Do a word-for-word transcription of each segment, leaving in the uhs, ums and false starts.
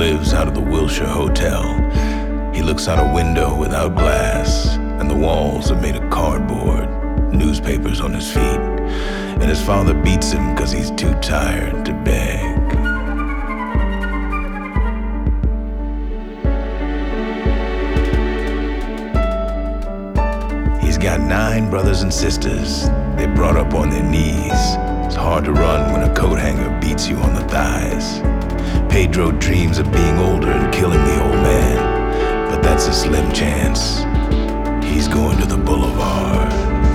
lives out of the Wilshire Hotel. He looks out a window without glass, and the walls are made of cardboard, newspapers on his feet, and his father beats him because he's too tired to beg. He's got nine brothers and sisters. They're brought up on their knees. It's hard to run when a coat hanger beats you on the thighs. Pedro dreams of being older and killing the old man, but that's a slim chance. He's going to the boulevard.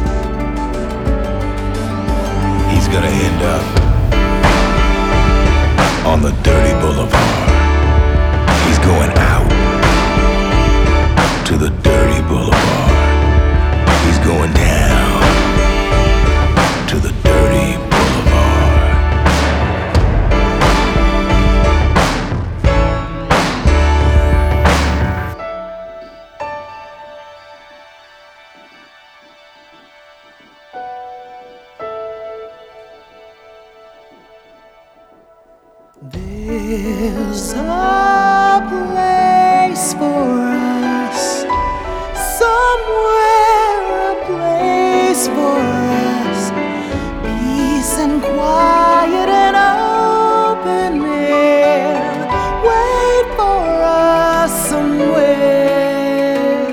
He's gonna end up on the dirty boulevard. He's going out to the dirty boulevard. He's going down to the dirty boulevard. There's a place for us, somewhere a place for us, peace and quiet and open air, wait for us somewhere.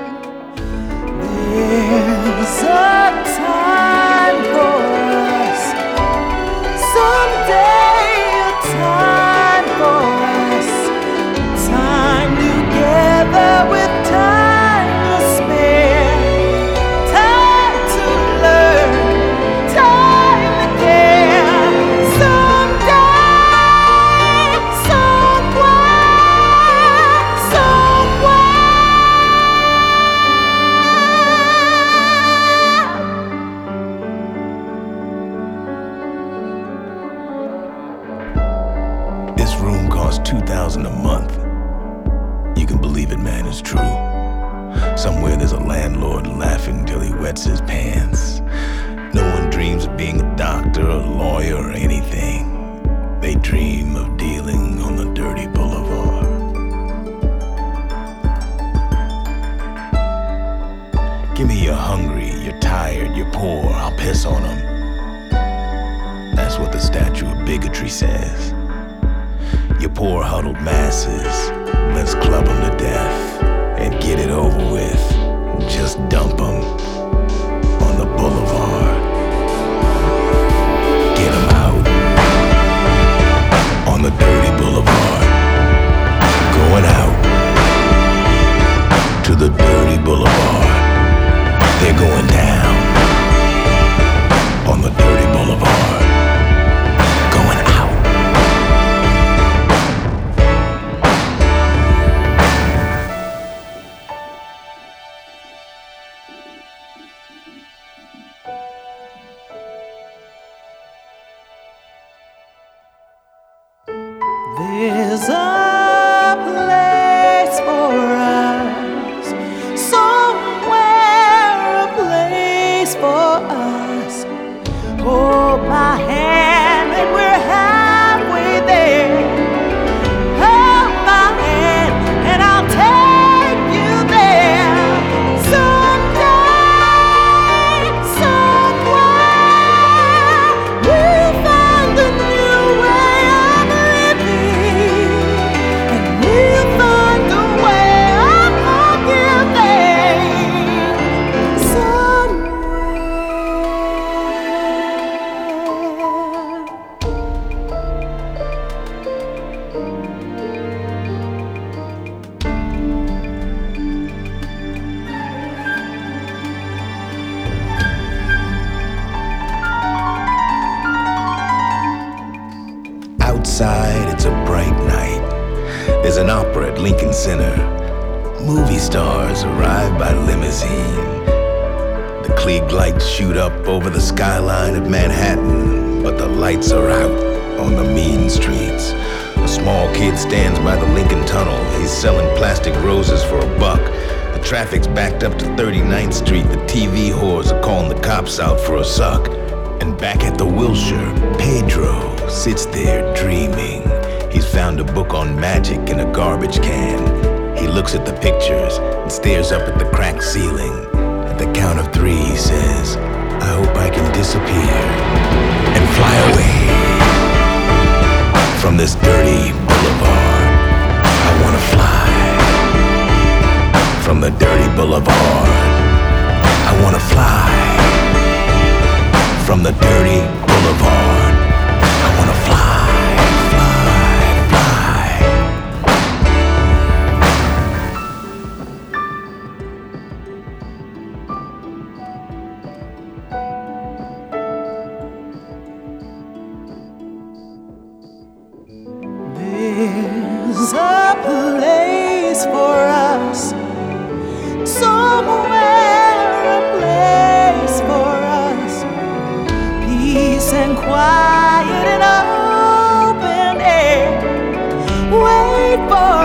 There's a time for us, someday. Time for us, time together with time to spare, time to learn, time to care. Someday, somewhere, somewhere. This room costs two thousand dollars a month. You can believe it, man, it's true. Somewhere there's a landlord laughing till he wets his pants. No one dreams of being a doctor, a lawyer, or anything. They dream of dealing on the dirty boulevard. Give me you're hungry, you're tired, you're poor, I'll piss on them. That's what the statue of bigotry says. You poor huddled masses, let's club them to death and get it over with. Just dump them on the boulevard. Get them out on the dirty boulevard. Going out to the dirty boulevard. They're going down on the dirty boulevard. Going out. There's a place for us, somewhere a place for us. Hold my hand and we're halfway there. Hold my hand and I'll take you there. Someday, somewhere, we'll find a new way of living, and we'll find a way of forgiving. Somewhere. Outside, it's a bright night. There's an opera at Lincoln Center. Movie stars arrive by limousine. The Klieg lights shoot up over the skyline of Manhattan, but the lights are out on the mean streets. A small kid stands by the Lincoln Tunnel. He's selling plastic roses for a buck. The traffic's backed up to thirty-ninth Street. The T V whores are calling the cops out for a suck. And back at the Wilshire, Pedro sits there dreaming. He's found a book on magic in a garbage can. He looks at the pictures and stares up at the cracked ceiling. At the count of three, he says, I hope I can disappear and fly away from this dirty boulevard. I wanna fly from the dirty boulevard. I wanna fly from the dirty boulevard. I wanna fly, fly, fly. There's a place for us, somewhere a place for us, peace and quiet and open air. Wait for